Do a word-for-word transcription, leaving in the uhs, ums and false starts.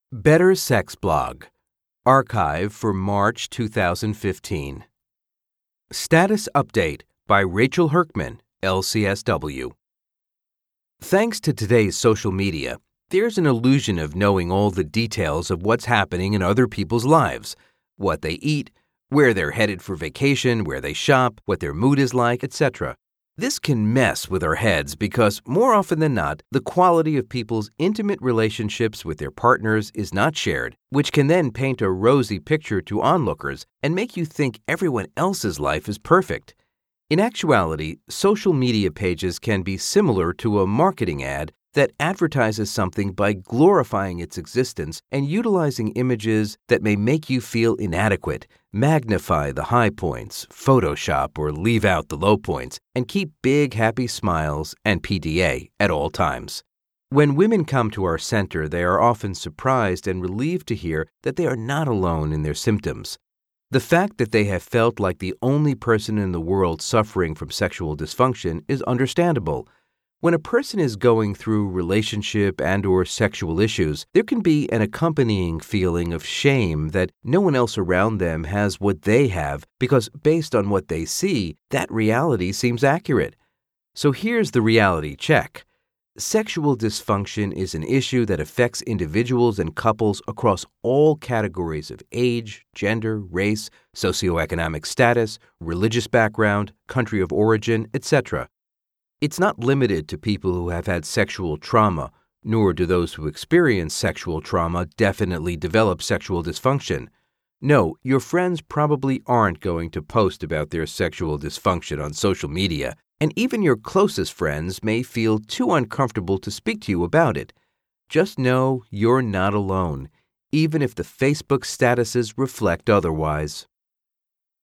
Better Sex Blog. Archive for March two thousand fifteen. Status Update by Rachel Herkman, L C S W. Thanks to today's social media, there's an illusion of knowing all the details of what's happening in other people's lives, what they eat, where they're headed for vacation, where they shop, what their mood is like, et cetera. This can mess with our heads because, more often than not, the quality of people's intimate relationships with their partners is not shared, which can then paint a rosy picture to onlookers and make you think everyone else's life is perfect. In actuality, social media pages can be similar to a marketing ad that advertises something by glorifying its existence and utilizing images that may make you feel inadequate, magnify the high points, Photoshop or leave out the low points, and keep big happy smiles and P D A at all times. When women come to our center, they are often surprised and relieved to hear that they are not alone in their symptoms. The fact that they have felt like the only person in the world suffering from sexual dysfunction is understandable. When a person is going through relationship and or sexual issues, there can be an accompanying feeling of shame that no one else around them has what they have because based on what they see, that reality seems accurate. So here's the reality check. Sexual dysfunction is an issue that affects individuals and couples across all categories of age, gender, race, socioeconomic status, religious background, country of origin, et cetera. It's not limited to people who have had sexual trauma, nor do those who experience sexual trauma definitely develop sexual dysfunction. No, your friends probably aren't going to post about their sexual dysfunction on social media, and even your closest friends may feel too uncomfortable to speak to you about it. Just know you're not alone, even if the Facebook statuses reflect otherwise.